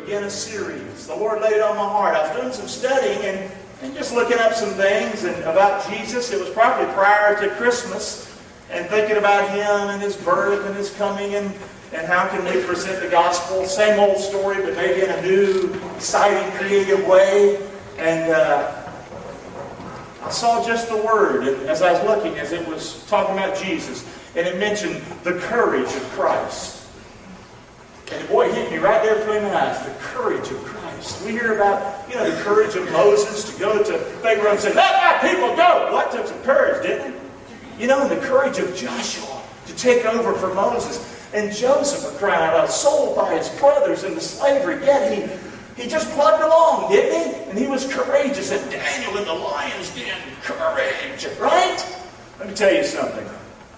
begin a series. The Lord laid it on my heart. I was doing some studying and just looking up some things about Jesus. It was probably prior to Christmas, and thinking about Him and His birth and His coming and how can we present the gospel. Same old story, but maybe in a new, exciting, creative way. And I saw just the word as I was looking, as it was talking about Jesus, and it mentioned the courage of Christ. And boy, it hit me right there between my eyes, the courage of Christ. We hear about, the courage of Moses to go to Pharaoh and say, "Let my people go." Well, that took some courage, didn't it? And the courage of Joshua to take over for Moses. And Joseph, for crying out loud, sold by his brothers into slavery. Yet he just plugged along, didn't he? And he was courageous. And Daniel in the lion's den, courage, right? Let me tell you something.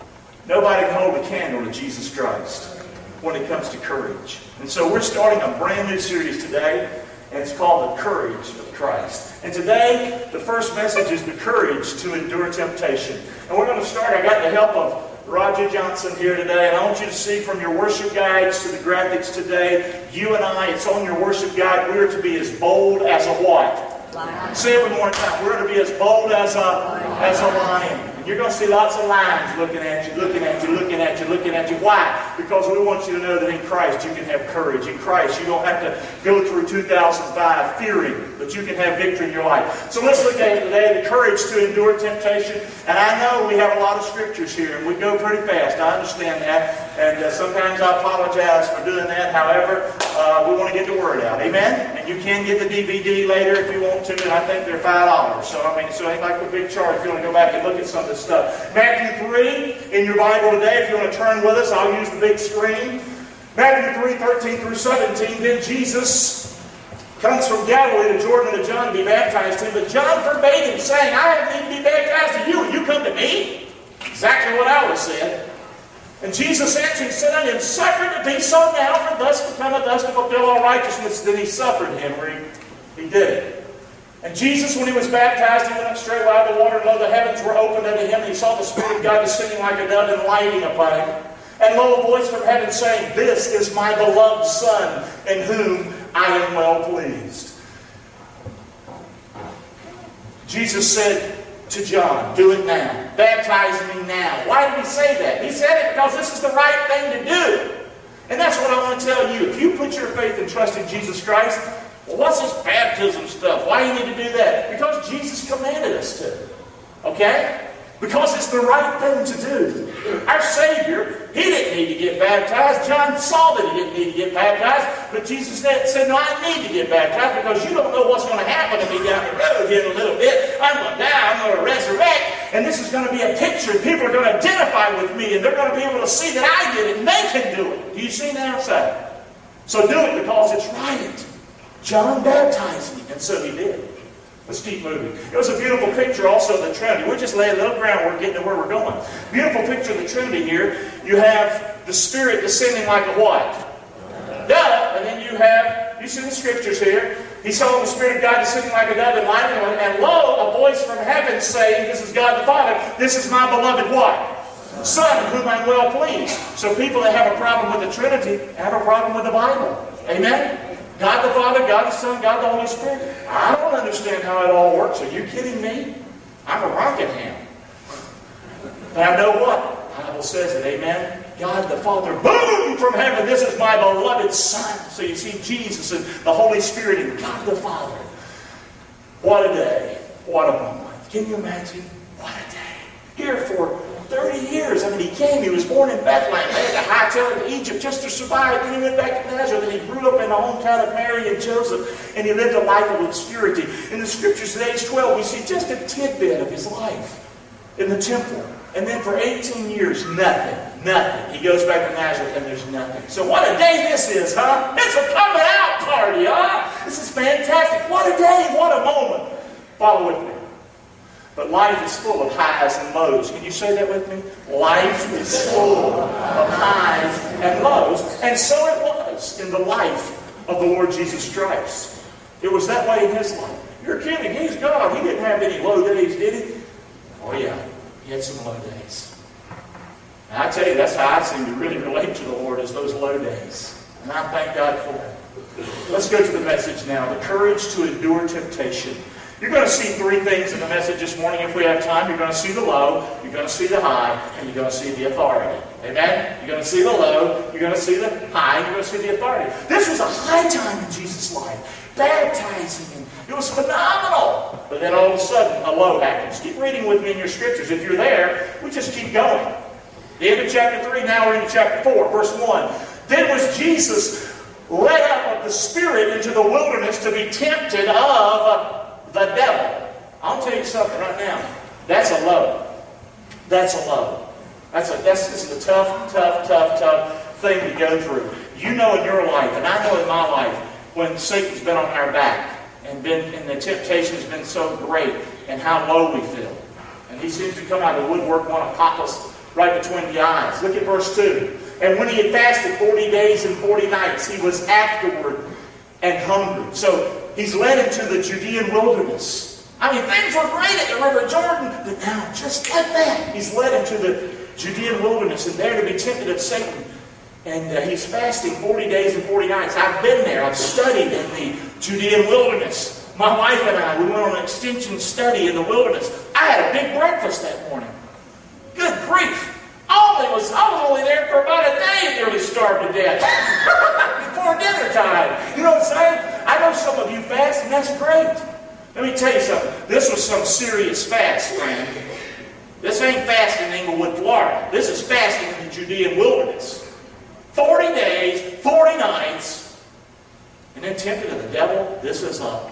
Nobody can hold a candle to Jesus Christ when it comes to courage. And so we're starting a brand new series today, and it's called The Courage of Christ. And today, the first message is the courage to endure temptation. And we're going to start, I got the help of Roger Johnson here today, and I want you to see from your worship guides to the graphics today, you and I, it's on your worship guide, we're to be as bold as a what? Lion. Say it one more time. We're to be as bold as a lion. And you're going to see lots of lions looking at you, looking at you, looking at you, looking at you. Why? Because we want you to know that in Christ you can have courage. In Christ you don't have to go through 2005 fearing, but you can have victory in your life. So let's look at it today, the courage to endure temptation. And I know we have a lot of scriptures here, and we go pretty fast. I understand that. And sometimes I apologize for doing that. However, we want to get the word out. Amen? And you can get the DVD later if you want to, and I think they're $5. So it ain't like a big charge if you want to go back and look at some of this stuff. Matthew 3 in your Bible today, if you want to turn with us, I'll use the big screen. Matthew 3, 13 through 17. Then Jesus comes from Galilee to Jordan to John to be baptized him. But John forbade him, saying, "I have need to be baptized of you, and you come to me?" Exactly what I was said. And Jesus answered, said unto him, "Suffer it to be so now, for thus becometh us to fulfill all righteousness." Then he suffered him, or he did it. And Jesus, when he was baptized, he went up straightway out of the water, and lo, the heavens were opened unto him, and he saw the Spirit of God descending like a dove and lighting upon him. And lo, a voice from heaven saying, "This is my beloved Son, in whom I am well pleased." Jesus said to John, "Do it now. Baptize me now." Why did he say that? He said it because this is the right thing to do. And that's what I want to tell you. If you put your faith and trust in Jesus Christ, well, what's this baptism stuff? Why do you need to do that? Because Jesus commanded us to. Okay? Because it's the right thing to do. Our Savior, He didn't need to get baptized. John saw that He didn't need to get baptized. But Jesus said, "No, I need to get baptized because you don't know what's going to happen to me down the road here in a little bit. I'm going to die. I'm going to resurrect. And this is going to be a picture. People are going to identify with me. And they're going to be able to see that I did it. And they can do it." Do you see now, sir? So do it because it's right. John baptized me. And so he did. Let's keep moving. It was a beautiful picture also of the Trinity. We're just laying a little groundwork getting to where we're going. Beautiful picture of the Trinity here. You have the Spirit descending like a what? Dove. And then you see the scriptures here. He saw the Spirit of God descending like a dove and lighting on it. And lo, a voice from heaven saying, "This is God the Father. This is my beloved what? Son, in whom I'm well pleased." So people that have a problem with the Trinity have a problem with the Bible. Amen? God the Father, God the Son, God the Holy Spirit. I don't understand how it all works. Are you kidding me? I'm a rocket ham. But I know what? The Bible says it. Amen? God the Father, boom, from heaven, "This is my beloved Son." So you see Jesus and the Holy Spirit and God the Father. What a day. What a moment. Can you imagine? What a day. Here for 30 years. He came. He was born in Bethlehem. They had to hightail him to Egypt just to survive. Then he went back to Nazareth. And he grew up in the hometown of Mary and Joseph. And he lived a life of obscurity. In the scriptures at age 12, we see just a tidbit of his life in the temple. And then for 18 years, nothing. He goes back to Nazareth and there's nothing. So what a day this is, huh? It's a coming out party, huh? This is fantastic. What a day. What a moment. Follow with me. But life is full of highs and lows. Can you say that with me? Life is full of highs and lows. And so it was in the life of the Lord Jesus Christ. It was that way in His life. You're kidding. He's God. He didn't have any low days, did He? Oh yeah. He had some low days. And I tell you, that's how I seem to really relate to the Lord, is those low days. And I thank God for it. Let's go to the message now. The courage to endure temptation. You're going to see three things in the message this morning if we have time. You're going to see the low, you're going to see the high, and you're going to see the authority. Amen? You're going to see the low, you're going to see the high, and you're going to see the authority. This was a high time in Jesus' life. Baptizing, and it was phenomenal. But then all of a sudden, a low happens. Keep reading with me in your scriptures. If you're there, we just keep going. The end of chapter 3, now we're into chapter 4, verse 1. Then was Jesus led up of the Spirit into the wilderness to be tempted of the devil. I'll tell you something right now. That's a low. That's a low. This is a tough thing to go through. You know in your life, and I know in my life, when Satan's been on our back and the temptation has been so great and how low we feel. And he seems to come out of the woodwork, want to pop us right between the eyes. Look at verse 2. And when he had fasted 40 days and 40 nights, he was afterward and hungry. So he's led into the Judean wilderness. I mean, things were great at the River Jordan, but now, just like that, he's led into the Judean wilderness and there to be tempted of Satan. And he's fasting 40 days and 40 nights. I've been there. I've studied in the Judean wilderness. My wife and I, we went on an extension study in the wilderness. I had a big breakfast that morning. Good grief. I was only there for about a day and nearly starved to death. Before dinner time. You know what I'm saying? I know some of you fast, and that's great. Let me tell you something. This was some serious fast, friend. This ain't fasting in Englewood, Florida. This is fasting in the Judean wilderness. 40 days, 40 nights, and then tempted of the devil. This is a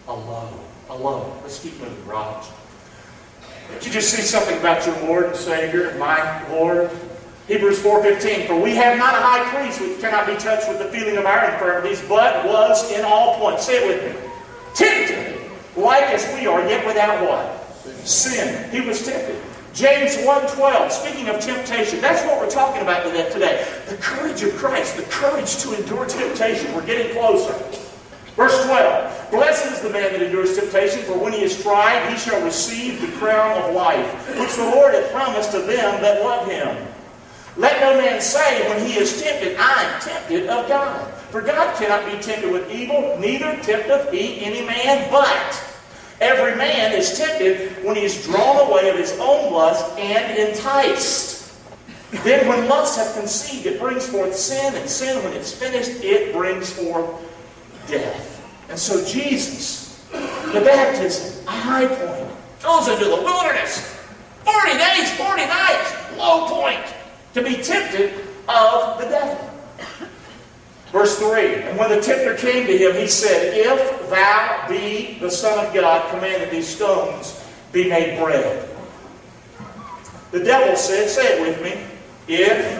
low. Let's keep moving, Raj. Did you just see something about your Lord and Savior, my Lord? Hebrews 4:15, for we have not a high priest which cannot be touched with the feeling of our infirmities, but was in all points. Say it with me. Tempted, like as we are, yet without what? Sin. He was tempted. James 1:12, speaking of temptation, that's what we're talking about today. The courage of Christ, the courage to endure temptation. We're getting closer. Verse 12, blessed is the man that endures temptation, for when he is tried, he shall receive the crown of life, which the Lord hath promised to them that love him. Let no man say when he is tempted, I am tempted of God. For God cannot be tempted with evil, neither tempteth he any man, but every man is tempted when he is drawn away of his own lust and enticed. Then when lust hath conceived, it brings forth sin, and sin, when it's finished, it brings forth death. And so Jesus, the baptism, a high point, goes into the wilderness. 40 days, 40 nights, low point, to be tempted of the devil. Verse 3, and when the tempter came to him, he said, if thou be the Son of God, command that these stones be made bread. The devil said, say it with me, if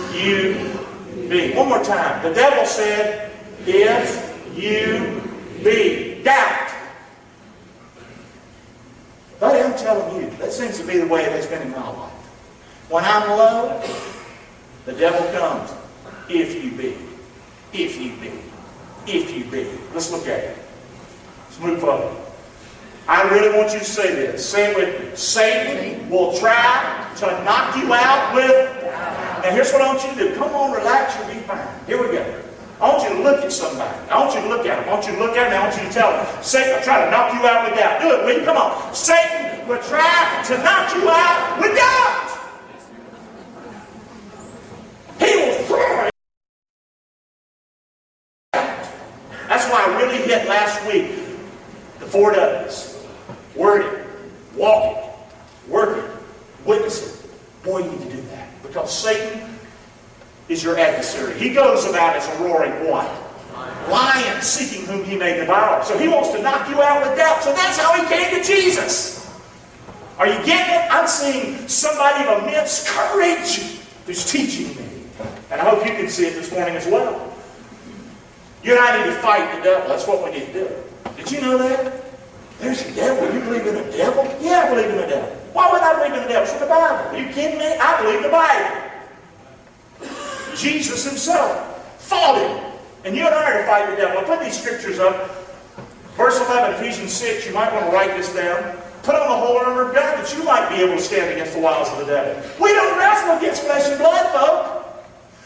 you be. One more time. The devil said, if you be. Doubt. Buddy, I'm telling you, that seems to be the way it has been in my life. When I'm low, the devil comes. If you be. If you be. If you be. Let's look at it. Let's move forward. I really want you to say this. Say it with me. Satan will try to knock you out with. Now here's what I want you to do. Come on, relax, you'll be fine. Here we go. I want you to look at somebody. I want you to look at them. I want you to look at them. I want you to tell them, Satan will try to knock you out with doubt. Do it, will you? Come on. Satan will try to knock you out with doubt. He will throw it. That's why I really hit last week the 4 W's. Word it, walk it, work it, witness it. Boy, you need to do that. Because Satan is your adversary. He goes about as a roaring what? Lion, seeking whom he may devour. So he wants to knock you out with doubt. So that's how he came to Jesus. Are you getting it? I'm seeing somebody of immense courage who's teaching me. And I hope you can see it this morning as well. You and I need to fight the devil. That's what we need to do. Did you know that? There's a devil. You believe in a devil? Yeah, I believe in a devil. Why would I believe in the devil? It's in the Bible. Are you kidding me? I believe the Bible. Jesus himself fought him. And you and I are to fight the devil. I'll put these scriptures up. Verse 11, Ephesians 6. You might want to write this down. Put on the whole armor of God that you might be able to stand against the wiles of the devil. We don't wrestle against flesh and blood, folk.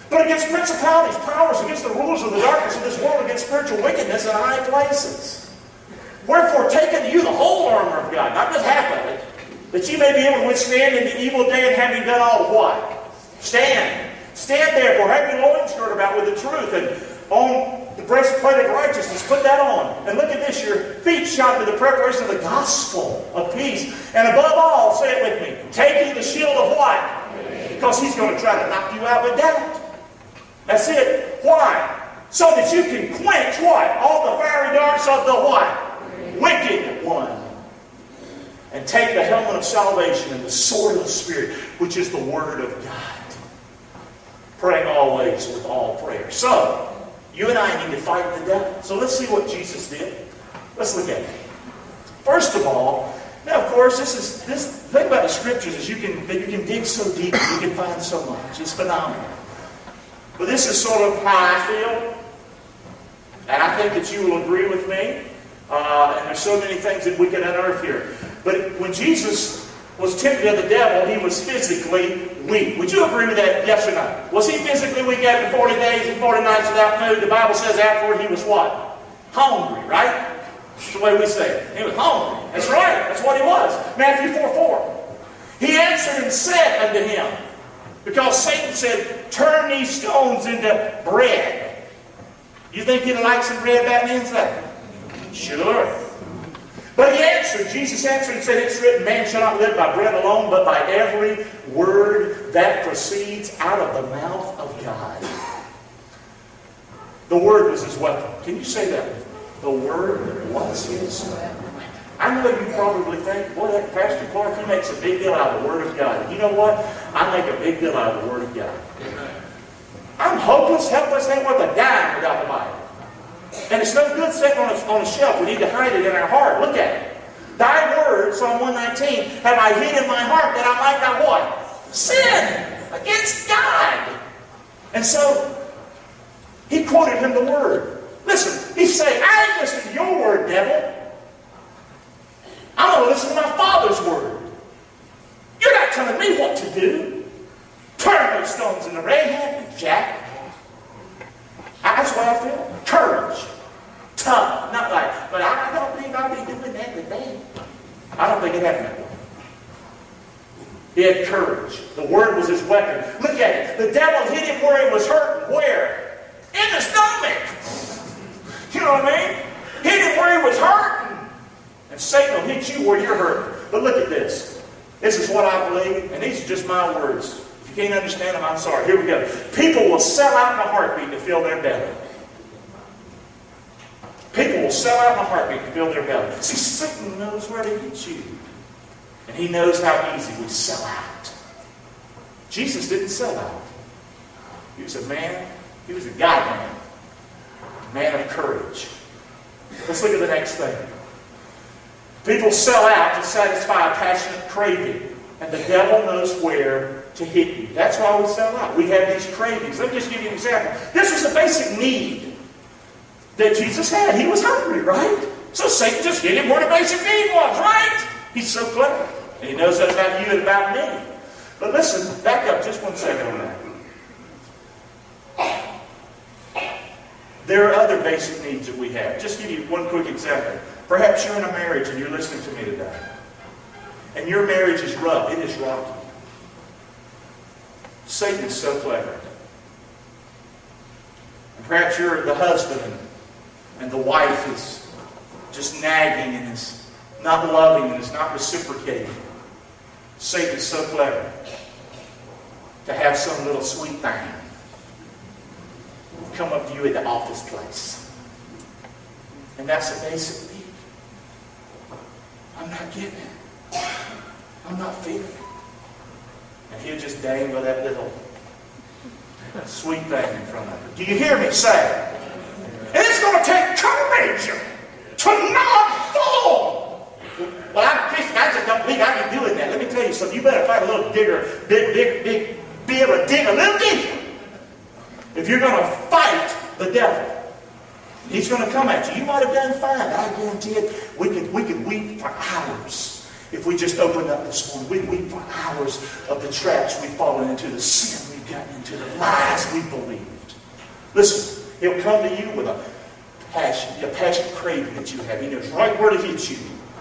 but against principalities, powers, against the rulers of the darkness of this world, against spiritual wickedness in high places. Wherefore, take unto you the whole armor of God, not just half of it, that ye may be able to withstand in the evil day, and having done all what? Stand. Stand therefore, have your loins girded about with the truth, and on the breastplate of righteousness, put that on. And look at this, your feet shod with the preparation of the gospel of peace. And above all, say it with me, take ye the shield of what? Because he's going to try to knock you out with doubt. That's it. Why? So that you can quench what? All the fiery darts of the what? Wicked one. And take the helmet of salvation and the sword of the Spirit, which is the Word of God. Praying always with all prayer. So, you and I need to fight the devil. So let's see what Jesus did. Let's look at it. First of all, now of course, this thing about the Scriptures is you can dig so deep, you can find so much. It's phenomenal. But this is sort of how I feel, and I think that you will agree with me. And there's so many things that we can unearth here. But when Jesus was tempted of the devil, he was physically weak. Would you agree with that? Yes or no? Was he physically weak after 40 days and 40 nights without food? The Bible says afterward he was what? Hungry, right? That's the way we say it. He was hungry. That's right. That's what he was. Matthew 4:4. He answered and said unto him, because Satan said, turn these stones into bread. You think he'd like some bread back then? Sure. But he answered, Jesus answered and said, it's written, man shall not live by bread alone, but by every word that proceeds out of the mouth of God. The Word was his weapon. Can you say that with me? The Word was his weapon. I know you probably think, boy, that Pastor Clark, he makes a big deal out of the Word of God. And you know what? I make a big deal out of the Word of God. I'm hopeless, helpless, ain't worth a dime without the Bible. And it's no good sitting on a shelf. We need to hide it in our heart. Look at it. Thy word, Psalm 119, have I hid in my heart that I might not what? Sin against God. And so, he quoted him the word. Listen, he's saying, I ain't listening to your word, devil. I'm going to listen to my Father's word. You're not telling me what to do. Turn those stones into Rahab, Jack. That's what I feel. Courage. Tough. Not like, but I don't believe I'll be doing that today. I don't think it happened that way. He had courage. The Word was his weapon. Look at it. The devil hit him where he was hurting. Where? In the stomach. You know what I mean? Hit him where he was hurting. And Satan will hit you where you're hurting. But look at this. This is what I believe, and these are just my words. If you can't understand them, I'm sorry. Here we go. People will sell out in a heartbeat to fill their belly. People will sell out in a heartbeat to fill their belly. See, Satan knows where to hit you. And he knows how easy we sell out. Jesus didn't sell out. He was a man. He was a God-man. A man of courage. Let's look at the next thing. People sell out to satisfy a passionate craving. And the devil knows where to hit you. That's why we sell out. We have these cravings. Let me just give you an example. This was a basic need that Jesus had. He was hungry, right? So Satan just hit him where the basic need was, right? He's so clever. And he knows that about you and about me. But listen, back up just 1 second on that. There are other basic needs that we have. Just give you one quick example. Perhaps you're in a marriage and you're listening to me today. And your marriage is rough. It is rocky. Satan is so clever. And perhaps you're the husband and the wife is just nagging and is not loving and is not reciprocating. Satan is so clever to have some little sweet thing come up to you at the office place. And that's a basic need. I'm not getting it. I'm not feeling it. And he'll just dangle that little sweet thing in front of her. Do you hear me say? And it's going to take courage to not fall. Well, I'm Christian. I just don't believe I can do it now. Let me tell you something. You better fight a little bigger, be able to dig a little deeper. If you're going to fight the devil, he's going to come at you. You might have done fine. I guarantee it. We could weep for hours if we just opened up this morning. We'd weep for hours of the traps we've fallen into, the sin we've gotten into the lies we believed. Listen, he'll come to you with a passion craving that you have. He knows right where to hit you.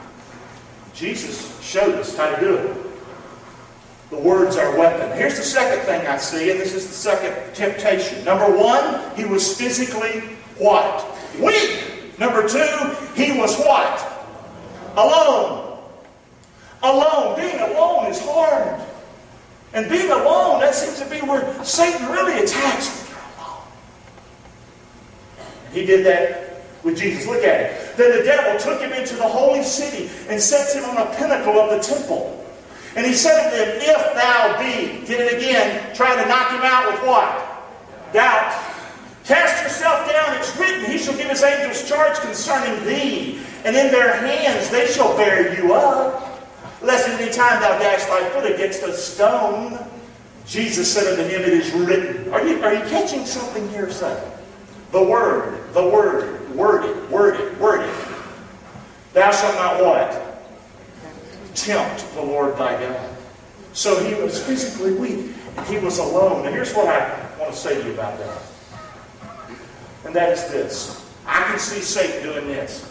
Jesus showed us how to do it. The word's our weapon. Here's the second thing I see, and this is the second temptation. Number one, he was physically what? Weak. Number two, he was what? Alone. Alone. Being alone is hard. And being alone, that seems to be where Satan really attacks when you're alone. And he did that with Jesus. Look at it. Then the devil took him into the holy city and sets him on a pinnacle of the temple. And he said unto him, if thou be, did it again, trying to knock him out with what? Doubt. Cast yourself down, it's written, he shall give his angels charge concerning thee, and in their hands they shall bear you up, lest at any time thou dash thy foot against a stone. Jesus said unto him, it is written. Are you catching something here, son? The word, word it. Thou shalt not what? Tempt the Lord thy God. So he was physically weak, and he was alone. Now here's what I want to say to you about that. And that is this. I can see Satan doing this.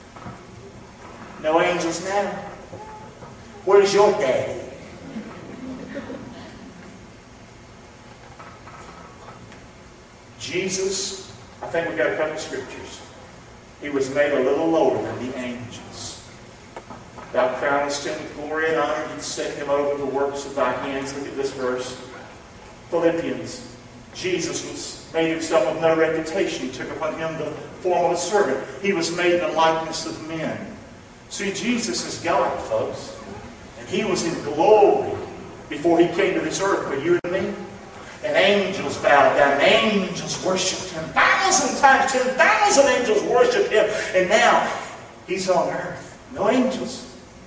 No angels now. Where's your daddy? Jesus, I think we've got a couple of scriptures. He was made a little lower than the angels. Thou crownest him with glory and honor, and set him over the works of thy hands. Look at this verse. Philippians. Jesus made himself of no reputation. He took upon him the form of a servant. He was made in the likeness of men. See, Jesus is God, folks. And he was in glory before he came to this earth for you and me. And angels bowed down. Angels worshipped him. 1,000 times 10,000 angels worshipped him. And now he's on earth. No angels.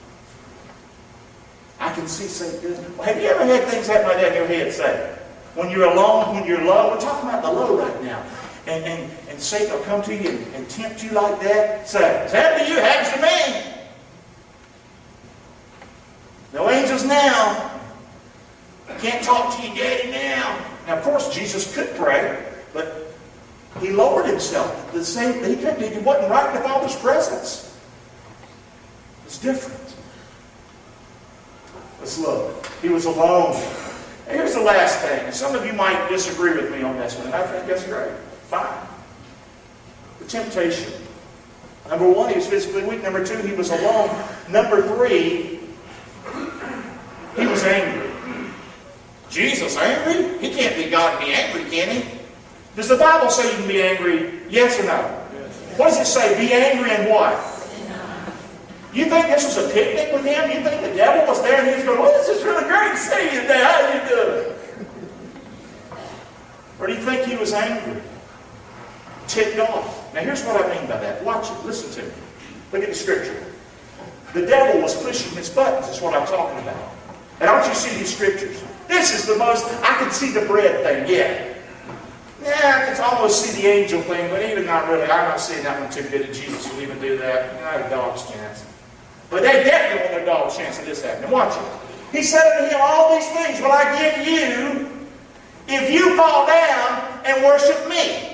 I can see Satan doing it. Well, have you ever had things happen like that in your head, say? When you're alone, when you're low. We're talking about the low right now. And Satan will come to you and tempt you like that. Say, it's happened to you, happens to me. No angels now. Can't talk to your daddy now. Now, of course, Jesus could pray, but he lowered himself. The same, he wasn't right in the Father's presence. It's different. Let's look. He was alone. And here's the last thing. And some of you might disagree with me on this one, and I think that's great. Fine. The temptation. Number one, he was physically weak. Number two, he was alone. Number three, he was angry. Jesus angry? He can't be God and be angry, can he? Does the Bible say you can be angry? Yes or no? Yes. What does it say? Be angry and what? You think this was a picnic with him? You think the devil was there and he was going, well, this is really great to see you today. How you doing? Or do you think he was angry? Ticked off. Now here's what I mean by that. Watch it. Listen to me. Look at the scripture. The devil was pushing his buttons. That's what I'm talking about. And don't you see these scriptures? This is the most, I can see the bread thing, yeah. Yeah, I can almost see the angel thing, but even not really. I'm not seeing that one too good that Jesus would even do that. Not a dog's chance. But they definitely want a dog's chance of this happening. Watch it. He said unto him, all these things will I give you if you fall down and worship me.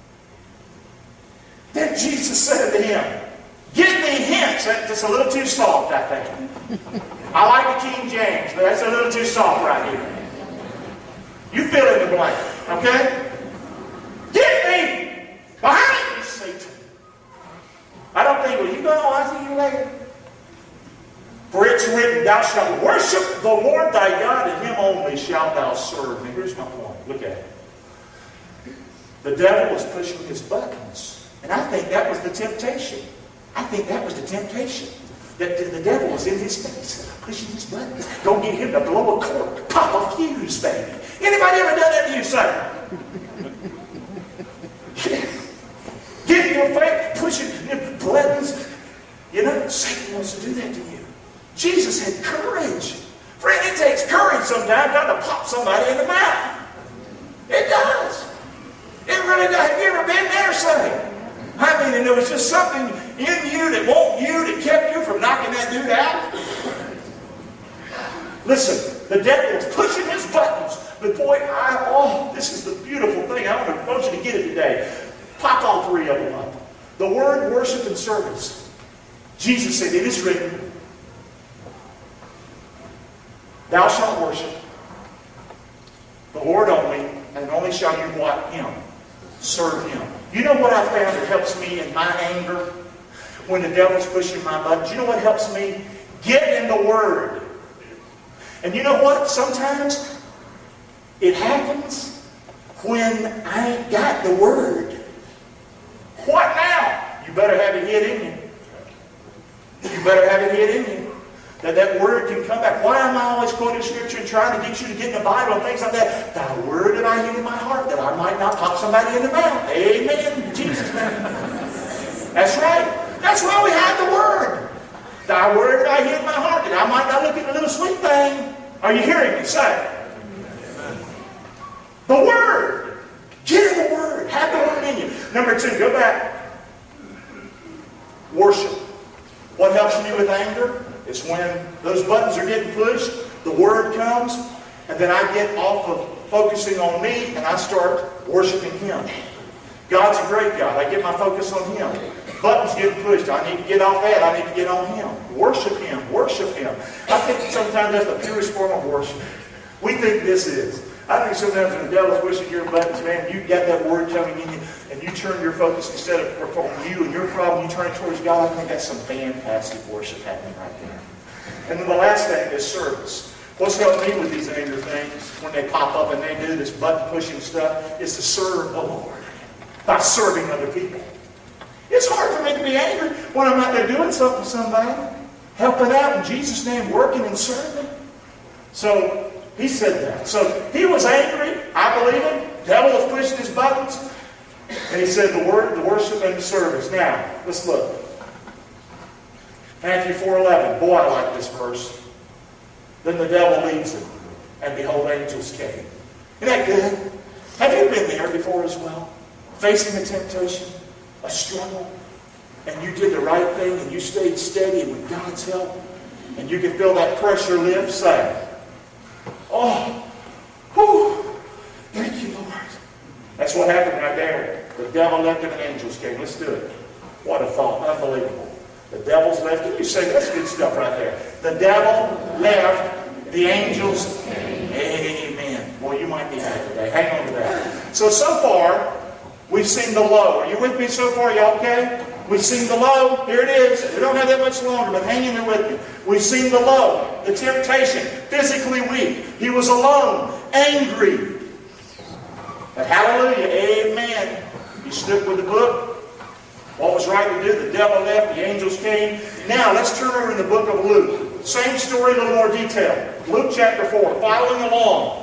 Then Jesus said unto him, get thee hence. That's a little too soft, I think. I like the King James, but that's a little too soft right here. You fill in the blank, okay? Get me behind me, Satan. I don't think, well, you going to see you later. For it's written, thou shalt worship the Lord thy God, and him only shalt thou serve. Now here's my point. Look at it. The devil was pushing his buttons. And I think that was the temptation. I think that was the temptation. That the devil was in his face, pushing his buttons. Go get him to blow a cork, pop a fuse, baby. Anybody ever done that to you, son? Get in your face, pushing buttons. You know, Satan wants to do that to you. Jesus had courage. Friend, it takes courage sometimes not to pop somebody in the mouth. It does. It really does. Have you ever been there, son? I mean, and there was just something in you that kept you from knocking that dude out. Listen, the devil was pushing his buttons, But boy, this is the beautiful thing. I want you to get it today. Pop all three of them up. The word, worship, and service. Jesus said, it is written, thou shalt worship the Lord only, and only shall you what? Him. Serve Him. You know what I found that helps me in my anger when the devil's pushing my buttons? You know what helps me? Get in the Word. And you know what? Sometimes it happens when I ain't got the Word. What now? You better have it hid in you. You better have it hid in you. That Word can come back. Why am I always quoting Scripture and trying to get you to get in the Bible and things like that? Thy Word that I hid in my heart, that I might not pop somebody in the mouth. Amen. In Jesus' name. That's right. That's why we hide the Word. Thy Word that I hid in my heart, that I might not look at the little sweet thing. Are you hearing me say? The Word. Get in the Word. Have the Word in you. Number 2, go back. Worship. What helps me with anger? It's when those buttons are getting pushed, the Word comes, and then I get off of focusing on me and I start worshiping Him. God's a great God. I get my focus on Him. Buttons getting pushed. I need to get off that. I need to get on Him. Worship Him. Worship Him. I think sometimes that's the purest form of worship. We think this is. I think sometimes when the devil's pushing your buttons, man, you got that Word coming in you, and you turn your focus instead of on you and your problem, you turn it towards God. I think that's some fantastic worship happening right there. And then the last thing is service. What's helped me with these anger things, when they pop up and they do this button-pushing stuff, is to serve the Lord by serving other people. It's hard for me to be angry when I'm out there doing something for somebody, helping out in Jesus' name, working and serving. So he said that. So he was angry. I believe him. The devil was pushing his buttons. And he said the word, the worship, and the service. Now, let's look. Matthew 4:11. Boy, I like this verse. Then the devil leaves him, and behold, angels came. Isn't that good? Have you been there before as well? Facing a temptation, a struggle, and you did the right thing, and you stayed steady, and with God's help, and you can feel that pressure lift, say, oh, whew, thank you, Lord. That's what happened right there. The devil left him and angels came. Let's do it. What a thought. Unbelievable. The devil's left. Can you say that's good stuff right there? The devil left. The angels came. Amen. Boy, you might need that today. Hang on to that. So far, we've seen the low. Are you with me so far? Y'all okay? We've seen the low. Here it is. We don't have that much longer, but hang in there with me. We've seen the low. The temptation. Physically weak. He was alone. Angry. But hallelujah. Amen. He stuck with the book. What was right to do? The devil left. The angels came. Now, let's turn over in the book of Luke. Same story, a little more detail. Luke chapter 4. Following along.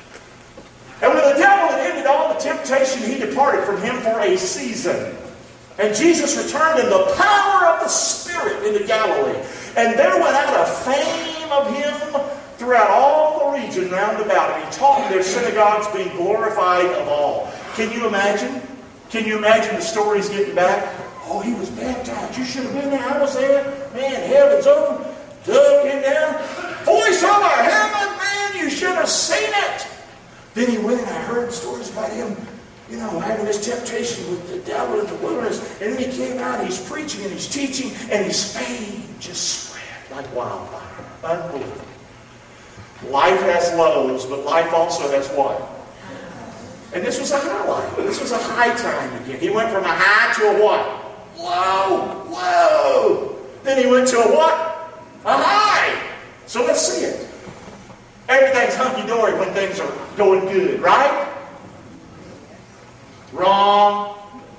And when the devil had ended all the temptation, he departed from him for a season. And Jesus returned in the power of the Spirit into Galilee. And there went out a fame of him throughout all the region round about. And he taught in their synagogues, being glorified of all. Can you imagine? Can you imagine the stories getting back? Oh, he was baptized. You should have been there. I was there. Man, heaven's open. Dove came down. Voice of heaven, man, you should have seen it. Then he went and I heard stories about him, having this temptation with the devil in the wilderness. And then he came out and he's preaching and he's teaching and his fame just spread like wildfire. Unbelievable. Life has lows, but life also has what? And this was a highlight. This was a high time again. He went from a high to a what? Low. Whoa. Then he went to a what? A high. So let's see it. Everything's hunky-dory when things are going good, right? Wrong.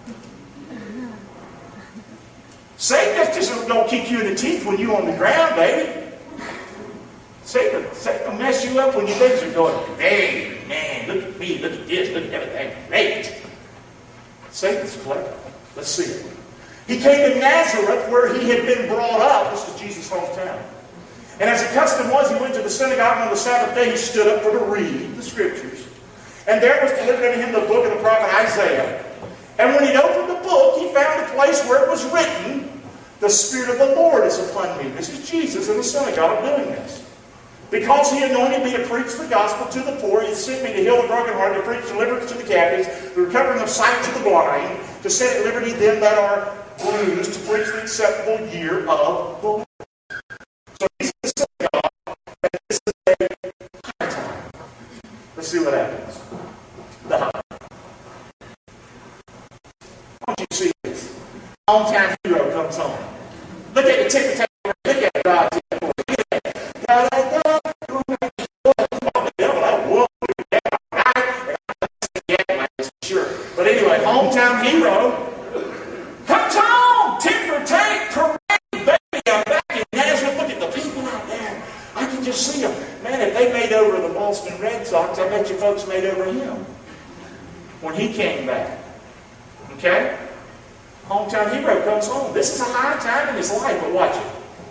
Satan just don't kick you in the teeth when you're on the ground, baby. Satan will mess you up when your things are going, hey, man, look at me, look at this, look at everything. Great. Satan's clever. Let's see it. He came to Nazareth where he had been brought up. This was Jesus' hometown. And as the custom was, he went to the synagogue on the Sabbath day. He stood up for to read the Scriptures. And there was delivered unto him the book of the prophet Isaiah. And when he opened the book, he found a place where it was written, the Spirit of the Lord is upon me. This is Jesus in the synagogue doing this. Because he anointed me to preach the gospel to the poor, he sent me to heal the brokenhearted, to preach deliverance to the captives, the recovering of sight to the blind, to set at liberty them that are bruised, to preach the acceptable year of the Lord. So he's in the synagogue, and this is a high time. Let's see what happens. The high. Why don't you see this? Hometown hero comes home. Look at the ticker tape. Look at it, God. But anyway, hometown hero comes home. Ticker tape, parade, baby. I'm back in Nazareth. Look at the people out there. I can just see them. Man, if they made over the Boston Red Sox, I bet you folks made over him when he came back. Okay? Hometown hero comes home. This is a high time in his life, but watch it.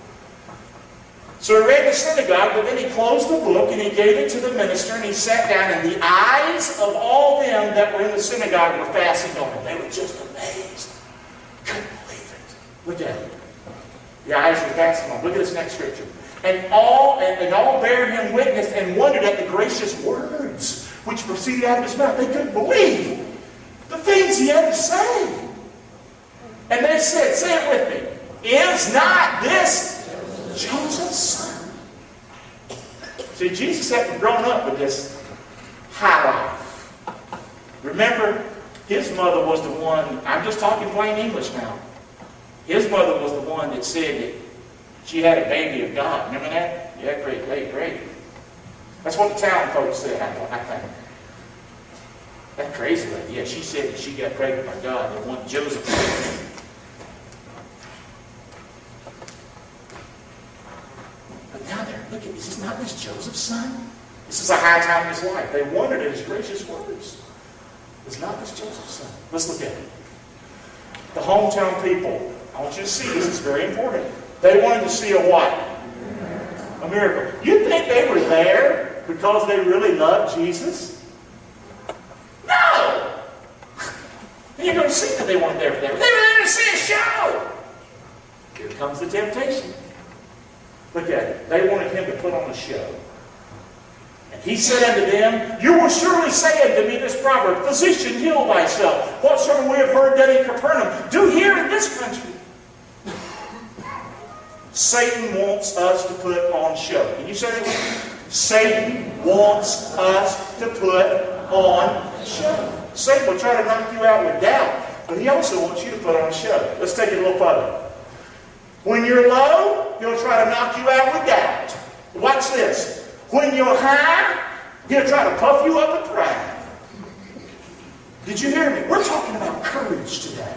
So he read the synagogue, but then he closed the book and he gave it to the minister and he sat down, and the eyes of all them that were in the synagogue were fastened on him. They were just amazed. Couldn't believe it. Look at it. The eyes were fastened on him. Look at this next scripture. And all bare him witness and wondered at the gracious words which proceeded out of his mouth. They couldn't believe the things he had to say. And they said, say it with me, is not this Joseph's son? See, Jesus hadn't grown up with this high life. Remember, his mother was the one, I'm just talking plain English now. His mother was the one that said that she had a baby of God. Remember that? Yeah, great. That's what the town folks said, I think. That crazy lady. Yeah, she said that she got pregnant by God. They want Joseph. Now look at this. Is not this Joseph's son? This is a high time in his life. They wondered at his gracious words. Is not this Joseph's son? Let's look at it. The hometown people. I want you to see this. Is very important. They wanted to see a what? A miracle. You think they were there because they really loved Jesus? No! And you're going to see that they weren't there for that. They were there to see a show. Here comes the temptation. Look at it. They wanted him to put on a show. And he said unto them, you will surely say unto me this proverb, Physician, heal thyself. Whatsoever we have heard done in Capernaum, do here in this country. Satan wants us to put on show. Can you say that with me? Satan wants us to put on show. Satan will try to knock you out with doubt, but he also wants you to put on a show. Let's take it a little further. When you're low, he'll try to knock you out with doubt. Watch this. When you're high, he'll try to puff you up with pride. Did you hear me? We're talking about courage today.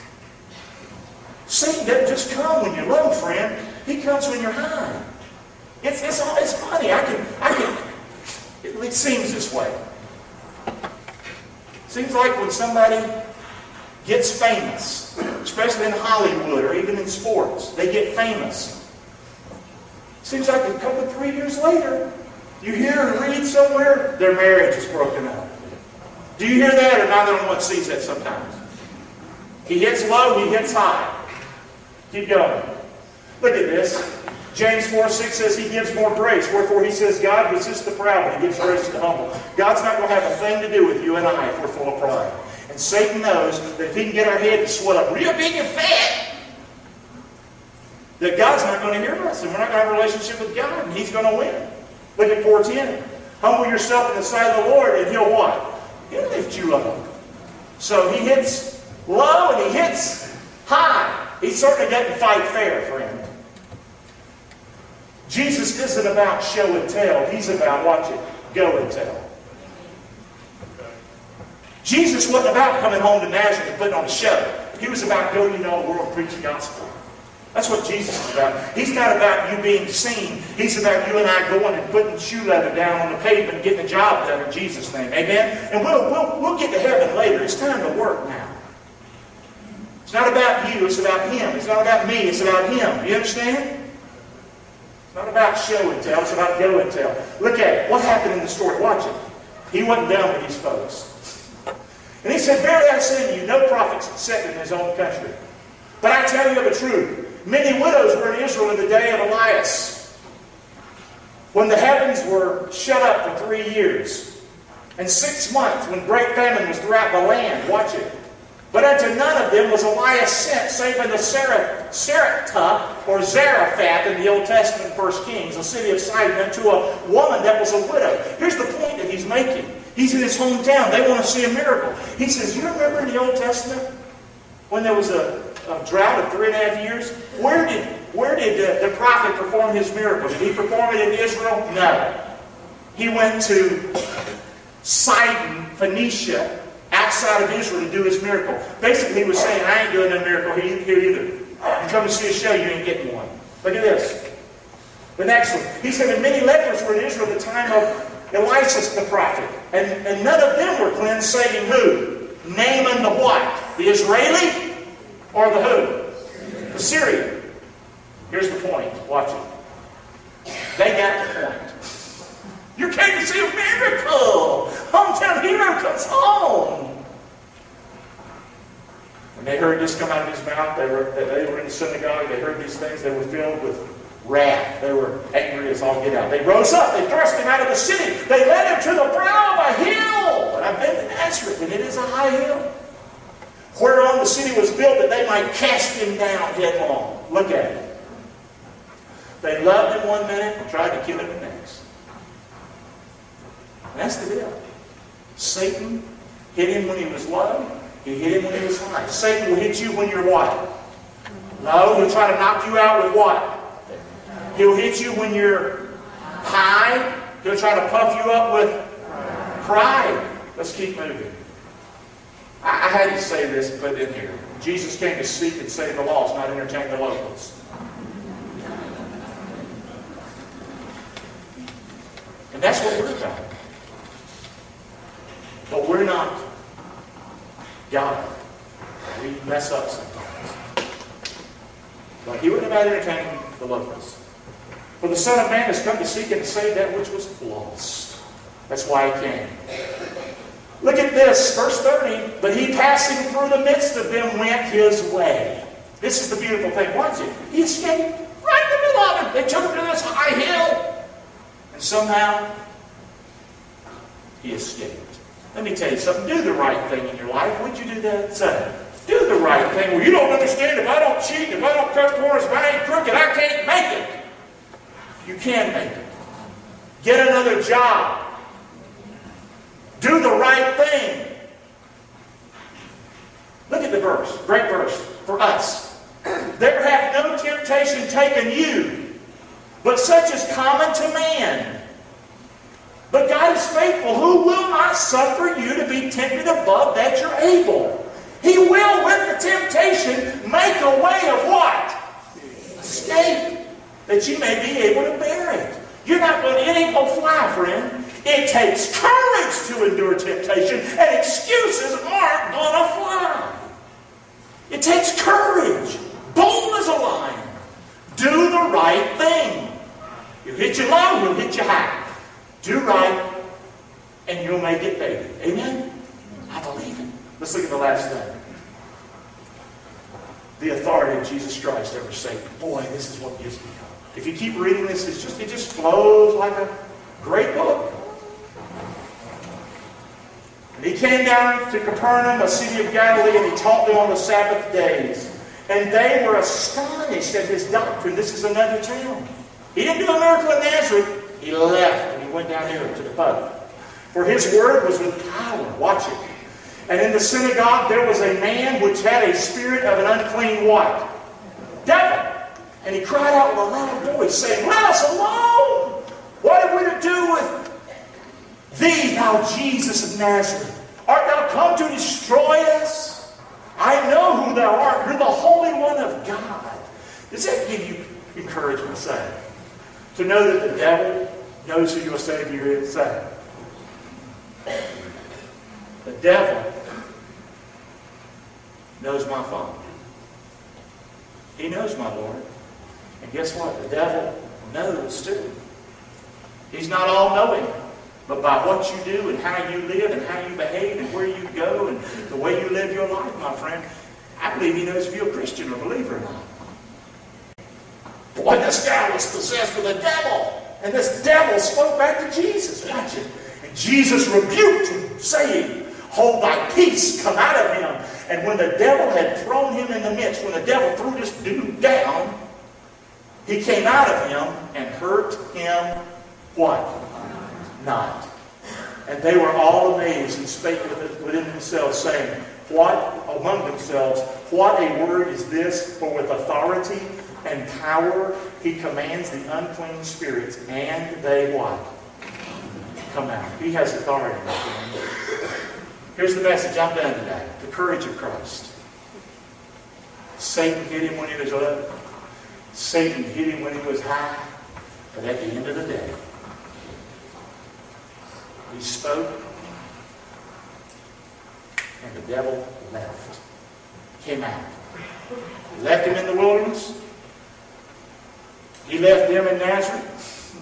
Satan doesn't just come when you're low, friend. He comes when you're high. It's funny. It seems this way. Seems like when somebody gets famous, especially in Hollywood or even in sports, they get famous. Seems like a couple, 3 years later, you hear or read somewhere, their marriage is broken up. Do you hear that, or neither one sees that sometimes? He hits low, he hits high. Keep going. Look at this. James 4:6 says he gives more grace. Wherefore he says, God resists the proud, but he gives grace to the humble. God's not going to have a thing to do with you and I if we're full of pride. And Satan knows that if he can get our head to swell up real big and fat, that God's not going to hear us, and we're not going to have a relationship with God, and he's going to win. Look at 4:10. Humble yourself in the sight of the Lord, and he'll what? He'll lift you up. So he hits low and he hits high. He certainly doesn't fight fair, friend. Jesus isn't about show and tell. He's about, watch it, go and tell. Jesus wasn't about coming home to Nazareth and putting on a show. He was about going into all the world and preaching the gospel. That's what Jesus is about. He's not about you being seen. He's about you and I going and putting shoe leather down on the pavement and getting the job done in Jesus' name. Amen? And we'll get to heaven later. It's time to work now. It's not about you. It's about him. It's not about me. It's about him. You understand? It's not about show and tell. It's about go and tell. Look at it. What happened in the story? Watch it. He wasn't done with these folks. And he said, verily I say to you, no prophet is accepted in his own country. But I tell you of the truth. Many widows were in Israel in the day of Elias. when the heavens were shut up for 3 years, and 6 months when great famine was throughout the land. Watch it. But unto none of them was Elias sent, save unto Sarepta, or Zarephath in the Old Testament, 1 Kings, a city of Sidon, unto a woman that was a widow. Here's the point that he's making. He's in his hometown. They want to see a miracle. He says, you remember in the Old Testament when there was a drought of 3.5 years? Where did the prophet perform his miracle? Did he perform it in Israel? No. He went to Sidon, Phoenicia, outside of Israel to do his miracle. Basically, he was saying, I ain't doing no miracle here either. You come to see a show, you ain't getting one. Look at this. The next one. He said, and many lepers were in Israel at the time of Elias the prophet. And none of them were cleansed, saving who? Naaman the what? The Israeli? Or the who? The Syrian. Here's the point. Watch it. They got the point. You came to see a miracle. Hometown hero comes home. When they heard this come out of his mouth, they were in the synagogue, they heard these things, they were filled with wrath. They were angry as all get out. They rose up, they thrust him out of the city. They led him to the brow of a hill. And I've been to Nazareth, and it is a high hill, whereon the city was built that they might cast him down headlong. Look at it. They loved him one minute and tried to kill him the next. That's the deal. Satan hit him when he was low. He hit him when he was high. Satan will hit you when you're what? Low. He'll try to knock you out with what? He'll hit you when you're high. He'll try to puff you up with pride. Let's keep moving. I had to say this and put it in here. Jesus came to seek and save the lost, not entertain the locals. And that's what we're about. But we're not God. We mess up sometimes. But he wouldn't have entertained the locals. For the Son of Man has come to seek and to save that which was lost. That's why he came. Look at this, verse 30. But he passing through the midst of them went his way. This is the beautiful thing. Watch it. He escaped right in the middle of it. They took him to this high hill. And somehow, he escaped. Let me tell you something. Do the right thing in your life. Would you do that? Say, do the right thing. Well, you don't understand. If I don't cheat, if I don't cut corners, if I ain't crooked, I can't make it. You can make it. Get another job. Do the right thing. Look at the verse. Great verse for us. There hath no temptation taken you, but such is common to man. But God is faithful, who will not suffer you to be tempted above that you're able. He will, with the temptation, make a way of what? Escape, that you may be able to bear it. You're not going to, it ain't going to fly, friend. It takes courage to endure temptation, and excuses aren't going to fly. It takes courage, bold as a lion. Do the right thing. He'll hit you low, he'll hit you high. Do right, and you'll make it, baby. Amen? I believe it. Let's look at the last thing. The authority of Jesus Christ over Satan. Boy, this is what gives me hope. If you keep reading this, it just flows like a great book. And he came down to Capernaum, a city of Galilee, and he taught them on the Sabbath days. And they were astonished at his doctrine. This is another town. He didn't do a miracle in Nazareth. He left and he went down here to the pub. For his word was with power. Watch it. And in the synagogue there was a man which had a spirit of an unclean what? Devil. And he cried out with a loud voice, saying, Let us alone! What have we to do with thee, thou Jesus of Nazareth? Art thou come to destroy us? I know who thou art. You're the Holy One of God. Does that give you encouragement, say? To know that the devil knows who your Savior is, say. The devil knows my Father. He knows my Lord. And guess what? The devil knows too. He's not all-knowing. But by what you do and how you live and how you behave and where you go and the way you live your life, my friend, I believe he knows if you're a Christian or a believer or not. Boy, this guy was possessed with a devil. And this devil spoke back to Jesus. Watch it. And Jesus rebuked him, saying, hold thy peace, come out of him. And when the devil had thrown him in the midst, when the devil threw this dude down, he came out of him and hurt him what? Not. And they were all amazed and spake within themselves, saying, what among themselves, what a word is this? For with authority and power he commands the unclean spirits, and they what? Come out. He has authority. Here's the message I'm done today. The courage of Christ. Satan hit him when he was low. Satan hit him when he was high. But at the end of the day, he spoke, and the devil left. Came out. He left him in the wilderness. He left them in Nazareth.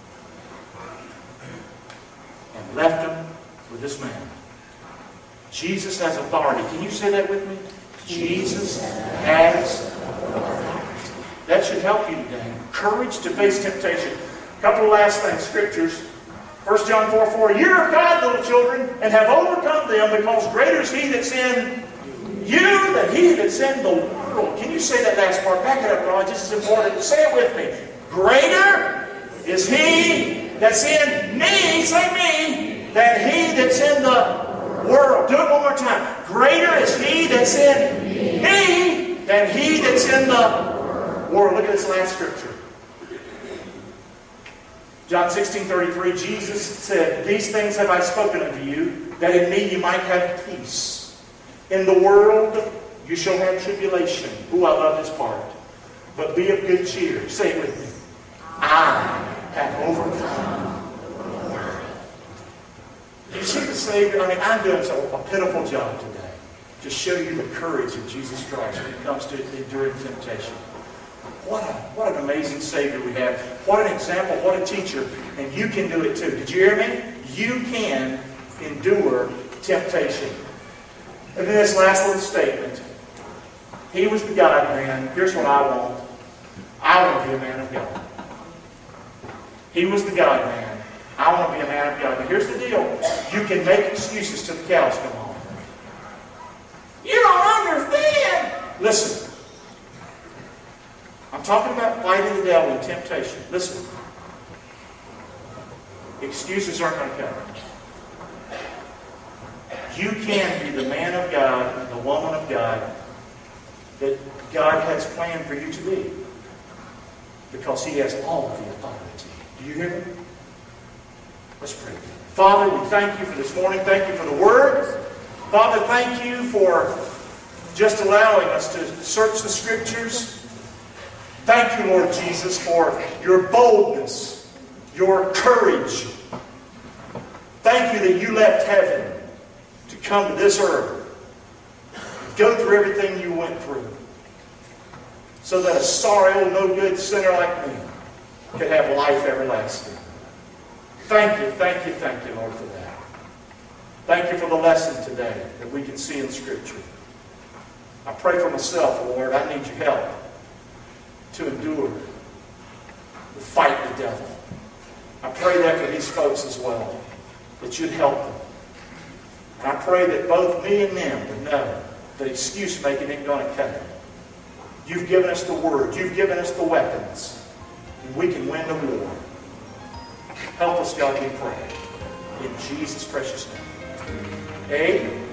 And left them with this man. Jesus has authority. Can you say that with me? Jesus has authority. That should help you today. Courage to face temptation. A couple of last things, scriptures. 1 John 4:4. You're of God, little children, and have overcome them, because greater is he that's in you than he that's in the world. Can you say that last part? Back it up, God. This is important. Say it with me. Greater is he that's in me, say me, than he that's in the world. Do it one more time. Greater is he that's in me than he that's in the world. Look at this last scripture. John 16:33, Jesus said, these things have I spoken unto you, that in me you might have peace. In the world you shall have tribulation. Ooh, I love this part. But be of good cheer. Say it with me. I have overcome the world. You see the Savior? I mean, I'm doing a pitiful job today to show you the courage of Jesus Christ when it comes to enduring temptation. What an amazing Savior we have. What an example. What a teacher. And you can do it too. Did you hear me? You can endure temptation. And then this last little statement. He was the God-man. Here's what I want. I want to be a man of God. He was the God-man. I want to be a man of God. But here's the deal. You can make excuses till the cows come home. You don't understand. Listen. I'm talking about fighting the devil in temptation. Listen. Excuses aren't going to come. You can be the man of God and the woman of God that God has planned for you to be. Because He has all of the authority. Do you hear me? Let's pray. Father, we thank you for this morning. Thank you for the Word. Father, thank you for just allowing us to search the Scriptures. Thank you, Lord Jesus, for your boldness, your courage. Thank you that you left heaven to come to this earth, go through everything you went through, so that a sorry old no-good sinner like me could have life everlasting. Thank you, Lord, for that. Thank you for the lesson today that we can see in Scripture. I pray for myself, Lord. I need your help to endure, to fight the devil. I pray that for these folks as well, that you'd help them. And I pray that both me and them would know that excuse making ain't going to cut it. You've given us the Word. You've given us the weapons. And we can win the war. Help us, God, we pray. In Jesus' precious name. Amen.